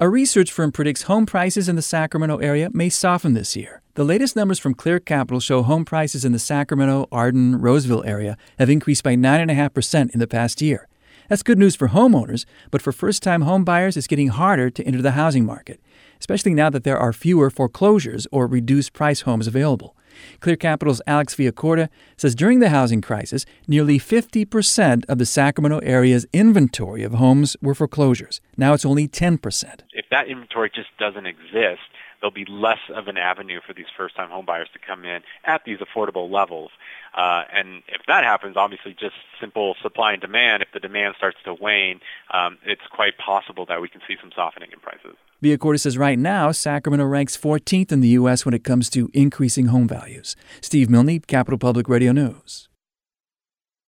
A research firm predicts home prices in the Sacramento area may soften this year. The latest numbers from Clear Capital show home prices in the Sacramento, Arden, Roseville area have increased by 9.5% in the past year. That's good news for homeowners, but for first-time home buyers, it's getting harder to enter the housing market, especially now that there are fewer foreclosures or reduced-price homes available. Clear Capital's Alex Villacorta says during the housing crisis, nearly 50% of the Sacramento area's inventory of homes were foreclosures. Now it's only 10%. If that inventory just doesn't exist, there'll be less of an avenue for these first-time home buyers to come in at these affordable levels. And if that happens, obviously just simple supply and demand, if the demand starts to wane, it's quite possible that we can see some softening in prices. Villacorta says right now, Sacramento ranks 14th in the U.S. when it comes to increasing home values. Steve Milne, Capital Public Radio News.